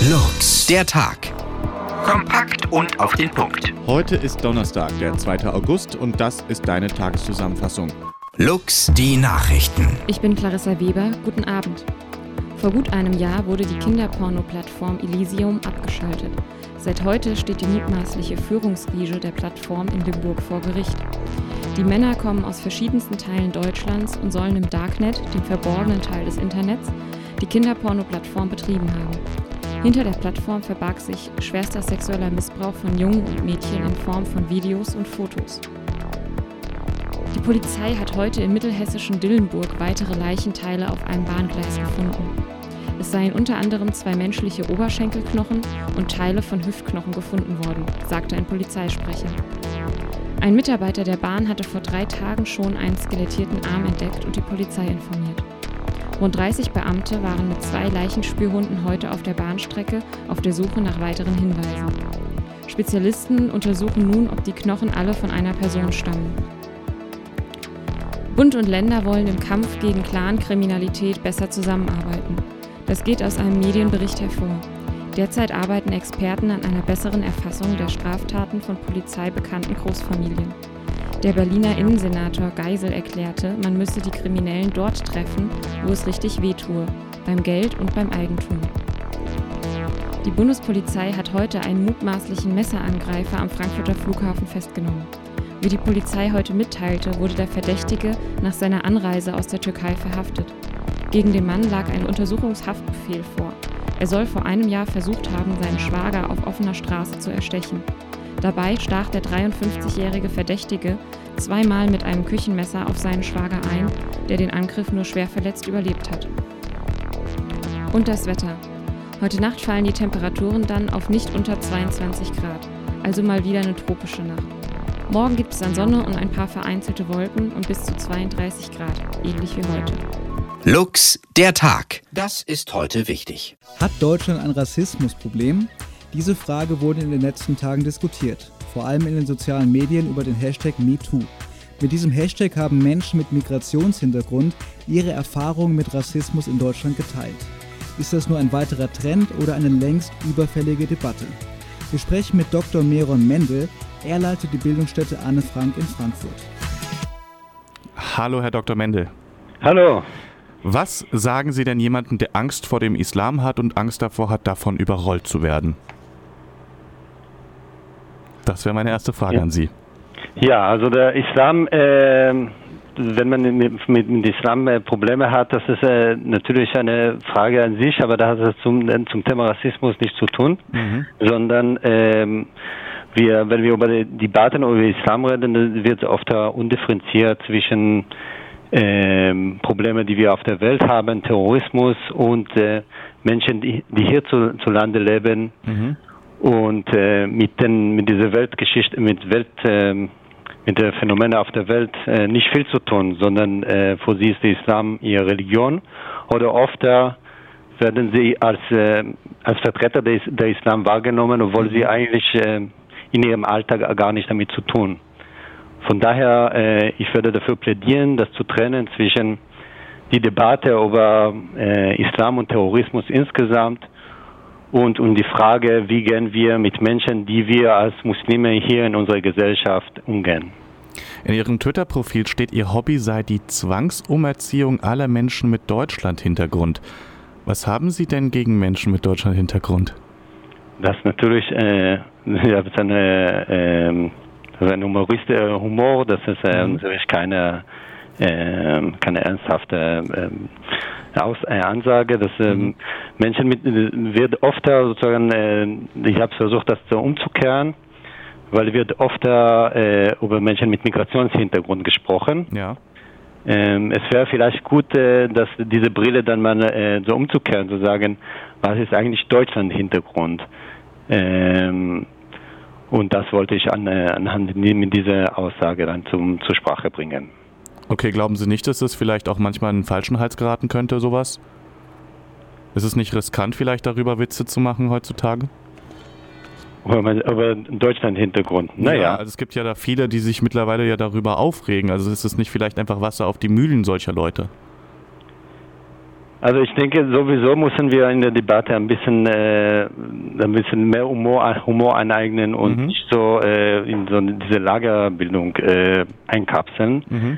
Lux, der Tag. Kompakt und auf den Punkt. Heute ist Donnerstag, der 2. August und das ist deine Tageszusammenfassung. Lux, die Nachrichten. Ich bin Clarissa Weber, guten Abend. Vor gut einem Jahr wurde die Kinderporno-Plattform Elysium abgeschaltet. Seit heute steht die mutmaßliche Führungsriege der Plattform in Limburg vor Gericht. Die Männer kommen aus verschiedensten Teilen Deutschlands und sollen im Darknet, dem verborgenen Teil des Internets, die Kinderporno-Plattform betrieben haben. Hinter der Plattform verbarg sich schwerster sexueller Missbrauch von Jungen und Mädchen in Form von Videos und Fotos. Die Polizei hat heute im mittelhessischen Dillenburg weitere Leichenteile auf einem Bahngleis gefunden. Es seien unter anderem 2 menschliche Oberschenkelknochen und Teile von Hüftknochen gefunden worden, sagte ein Polizeisprecher. Ein Mitarbeiter der Bahn hatte vor 3 Tagen schon einen skelettierten Arm entdeckt und die Polizei informiert. Rund 30 Beamte waren mit 2 Leichenspürhunden heute auf der Bahnstrecke auf der Suche nach weiteren Hinweisen. Spezialisten untersuchen nun, ob die Knochen alle von einer Person stammen. Bund und Länder wollen im Kampf gegen Clankriminalität besser zusammenarbeiten. Das geht aus einem Medienbericht hervor. Derzeit arbeiten Experten an einer besseren Erfassung der Straftaten von polizeibekannten Großfamilien. Der Berliner Innensenator Geisel erklärte, man müsse die Kriminellen dort treffen, wo es richtig wehtue, beim Geld und beim Eigentum. Die Bundespolizei hat heute einen mutmaßlichen Messerangreifer am Frankfurter Flughafen festgenommen. Wie die Polizei heute mitteilte, wurde der Verdächtige nach seiner Anreise aus der Türkei verhaftet. Gegen den Mann lag ein Untersuchungshaftbefehl vor. Er soll vor einem Jahr versucht haben, seinen Schwager auf offener Straße zu erstechen. Dabei stach der 53-jährige Verdächtige 2-mal mit einem Küchenmesser auf seinen Schwager ein, der den Angriff nur schwer verletzt überlebt hat. Und das Wetter. Heute Nacht fallen die Temperaturen dann auf nicht unter 22 Grad, also mal wieder eine tropische Nacht. Morgen gibt es dann Sonne und ein paar vereinzelte Wolken und bis zu 32 Grad, ähnlich wie heute. Lux, der Tag. Das ist heute wichtig. Hat Deutschland ein Rassismusproblem? Diese Frage wurde in den letzten Tagen diskutiert, vor allem in den sozialen Medien über den Hashtag MeToo. Mit diesem Hashtag haben Menschen mit Migrationshintergrund ihre Erfahrungen mit Rassismus in Deutschland geteilt. Ist das nur ein weiterer Trend oder eine längst überfällige Debatte? Wir sprechen mit Dr. Meron Mendel. Er leitet die Bildungsstätte Anne Frank in Frankfurt. Hallo, Herr Dr. Mendel. Hallo. Was sagen Sie denn jemandem, der Angst vor dem Islam hat und Angst davor hat, davon überrollt zu werden? Das wäre meine erste Frage an Sie. Ja, also der Islam, wenn man mit Islam Probleme hat, das ist natürlich eine Frage an sich, aber da hat es zum Thema Rassismus nichts zu tun, sondern wenn wir über die Debatten über Islam reden, wird oft undifferenziert zwischen Probleme, die wir auf der Welt haben, Terrorismus und Menschen, die hierzulande leben und mit dieser Weltgeschichte, mit den Phänomenen auf der Welt nicht viel zu tun, sondern für sie ist der Islam ihre Religion oder oft werden sie als Vertreter der Islam wahrgenommen, obwohl sie eigentlich in ihrem Alltag gar nicht damit zu tun. Von daher, ich würde dafür plädieren, das zu trennen zwischen die Debatte über Islam und Terrorismus insgesamt und um die Frage, wie gehen wir mit Menschen, die wir als Muslime hier in unserer Gesellschaft umgehen. In Ihrem Twitter-Profil steht, Ihr Hobby sei die Zwangsumerziehung aller Menschen mit Deutschland-Hintergrund. Was haben Sie denn gegen Menschen mit Deutschland-Hintergrund? Das ist natürlich ein Humor, das ist natürlich keine ernsthafte Ansage, dass Menschen wird oft sozusagen, ich habe versucht, das so umzukehren, weil wird oft über Menschen mit Migrationshintergrund gesprochen. Ja. Es wäre vielleicht gut, dass diese Brille dann mal so umzukehren, zu sagen, was ist eigentlich Deutschland-Hintergrund? Und das wollte ich anhand mit dieser Aussage dann zur Sprache bringen. Okay, glauben Sie nicht, dass das vielleicht auch manchmal in den falschen Hals geraten könnte, sowas? Ist es nicht riskant, vielleicht darüber Witze zu machen heutzutage? Aber Deutschland-Hintergrund, naja. Ja, also es gibt ja da viele, die sich mittlerweile ja darüber aufregen. Also ist es nicht vielleicht einfach Wasser auf die Mühlen solcher Leute? Also ich denke, sowieso müssen wir in der Debatte ein bisschen mehr Humor aneignen und nicht so in so diese Lagerbildung einkapseln.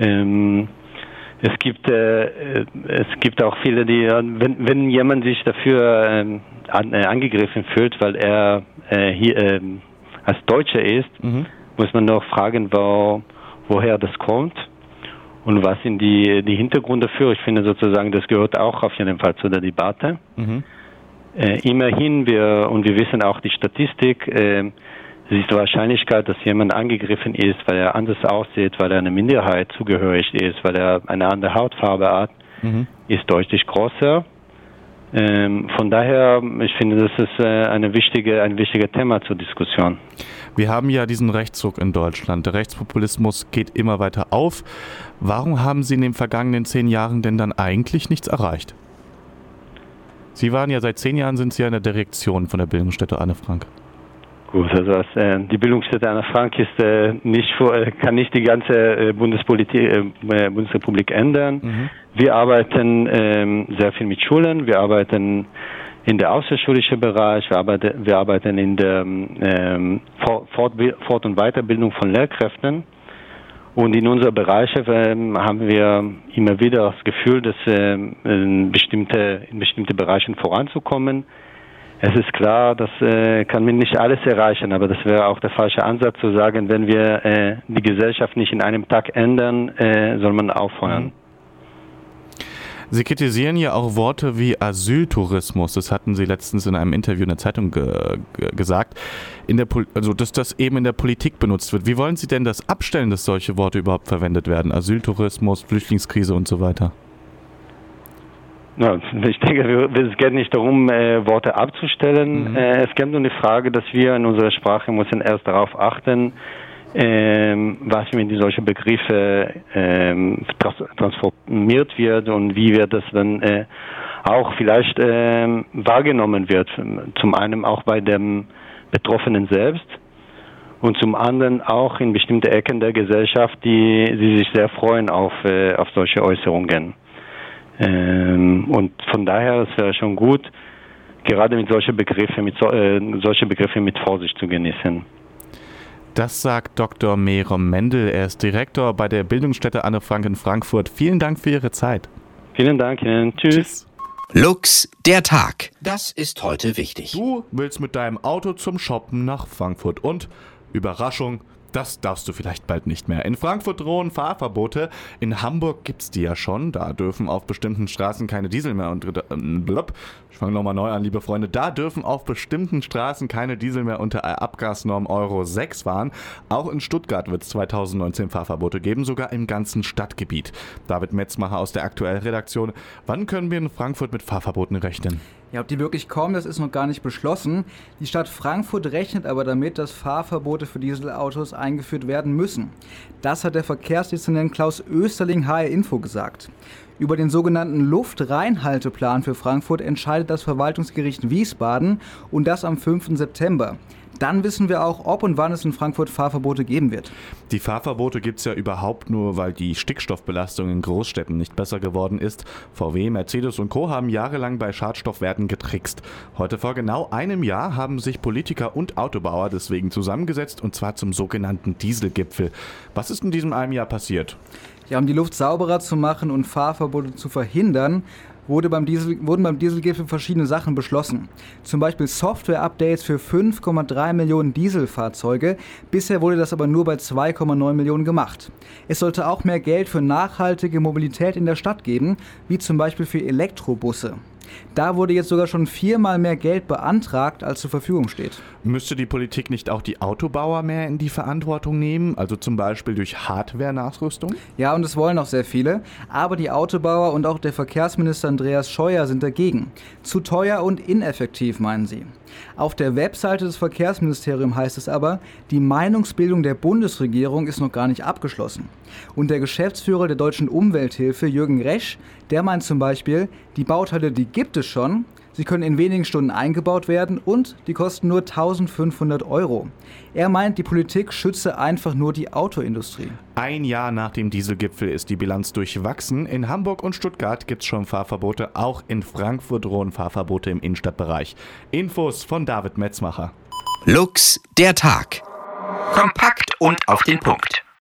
Es gibt auch viele, die, wenn jemand sich dafür angegriffen fühlt, weil er hier als Deutscher ist, muss man doch fragen, woher das kommt. Und was sind die Hintergründe dafür? Ich finde sozusagen, das gehört auch auf jeden Fall zu der Debatte. Immerhin, wir wissen auch die Statistik, es ist die Wahrscheinlichkeit, dass jemand angegriffen ist, weil er anders aussieht, weil er eine Minderheit zugehörig ist, weil er eine andere Hautfarbe hat, ist deutlich größer. Von daher, ich finde, das ist ein wichtiges Thema zur Diskussion. Wir haben ja diesen Rechtsruck in Deutschland. Der Rechtspopulismus geht immer weiter auf. Warum haben Sie in den vergangenen 10 Jahren denn dann eigentlich nichts erreicht? Sie waren ja seit 10 Jahren sind Sie ja in der Direktion von der Bildungsstätte Anne Frank. Gut, also die Bildungsstätte Anne Frank ist kann nicht die ganze Bundesrepublik ändern. Wir arbeiten sehr viel mit Schulen, wir arbeiten in der außerschulischen Bereich, wir arbeiten in der Fort- und Weiterbildung von Lehrkräften. Und in unseren Bereichen haben wir immer wieder das Gefühl, dass in bestimmte Bereichen voranzukommen. Es ist klar, das kann man nicht alles erreichen, aber das wäre auch der falsche Ansatz zu sagen, wenn wir die Gesellschaft nicht in einem Tag ändern, soll man aufhören. Sie kritisieren ja auch Worte wie Asyltourismus. Das hatten Sie letztens in einem Interview in der Zeitung gesagt, dass das eben in der Politik benutzt wird. Wie wollen Sie denn das abstellen, dass solche Worte überhaupt verwendet werden? Asyltourismus, Flüchtlingskrise und so weiter. Ja, ich denke, es geht nicht darum, Worte abzustellen. Es geht nur die Frage, dass wir in unserer Sprache müssen erst darauf achten, was mit solchen Begriffe transformiert wird und wie wird das dann auch vielleicht wahrgenommen wird. Zum einen auch bei dem Betroffenen selbst und zum anderen auch in bestimmte Ecken der Gesellschaft, die sich sehr freuen auf solche Äußerungen. Und von daher, es wäre schon gut, gerade mit solchen Begriffen mit Vorsicht zu genießen. Das sagt Dr. Merom Mendel. Er ist Direktor bei der Bildungsstätte Anne Frank in Frankfurt. Vielen Dank für Ihre Zeit. Vielen Dank Ihnen. Tschüss. Lux, der Tag. Das ist heute wichtig. Du willst mit deinem Auto zum Shoppen nach Frankfurt und Überraschung, das darfst du vielleicht bald nicht mehr. In Frankfurt drohen Fahrverbote. In Hamburg gibt's die ja schon. Da dürfen auf bestimmten Straßen keine Diesel mehr Ich fange nochmal neu an, liebe Freunde. Da dürfen auf bestimmten Straßen keine Diesel mehr unter Abgasnorm Euro 6 fahren. Auch in Stuttgart wird es 2019 Fahrverbote geben, sogar im ganzen Stadtgebiet. David Metzmacher aus der Aktuell-Redaktion. Wann können wir in Frankfurt mit Fahrverboten rechnen? Ja, ob die wirklich kommen, das ist noch gar nicht beschlossen. Die Stadt Frankfurt rechnet aber damit, dass Fahrverbote für Dieselautos eingeführt werden müssen. Das hat der Verkehrsdezernent Klaus Österling HR Info gesagt. Über den sogenannten Luftreinhalteplan für Frankfurt entscheidet das Verwaltungsgericht Wiesbaden und das am 5. September. Dann wissen wir auch, ob und wann es in Frankfurt Fahrverbote geben wird. Die Fahrverbote gibt es ja überhaupt nur, weil die Stickstoffbelastung in Großstädten nicht besser geworden ist. VW, Mercedes und Co. haben jahrelang bei Schadstoffwerten getrickst. Heute vor genau einem Jahr haben sich Politiker und Autobauer deswegen zusammengesetzt, und zwar zum sogenannten Dieselgipfel. Was ist in diesem einem Jahr passiert? Ja, um die Luft sauberer zu machen und Fahrverbote zu verhindern, wurden beim Dieselgipfel verschiedene Sachen beschlossen. Zum Beispiel Software-Updates für 5,3 Millionen Dieselfahrzeuge. Bisher wurde das aber nur bei 2,9 Millionen gemacht. Es sollte auch mehr Geld für nachhaltige Mobilität in der Stadt geben, wie zum Beispiel für Elektrobusse. Da wurde jetzt sogar schon 4-mal mehr Geld beantragt, als zur Verfügung steht. Müsste die Politik nicht auch die Autobauer mehr in die Verantwortung nehmen, also zum Beispiel durch Hardware-Nachrüstung? Ja, und das wollen auch sehr viele, aber die Autobauer und auch der Verkehrsminister Andreas Scheuer sind dagegen. Zu teuer und ineffektiv, meinen sie. Auf der Webseite des Verkehrsministeriums heißt es aber, die Meinungsbildung der Bundesregierung ist noch gar nicht abgeschlossen. Und der Geschäftsführer der Deutschen Umwelthilfe, Jürgen Resch, der meint zum Beispiel, die Bauteile, die gibt es schon, Sie können in wenigen Stunden eingebaut werden und die kosten nur 1.500 €. Er meint, die Politik schütze einfach nur die Autoindustrie. Ein Jahr nach dem Dieselgipfel ist die Bilanz durchwachsen. In Hamburg und Stuttgart gibt es schon Fahrverbote. Auch in Frankfurt drohen Fahrverbote im Innenstadtbereich. Infos von David Metzmacher. Lux, der Tag. Kompakt und auf den Punkt.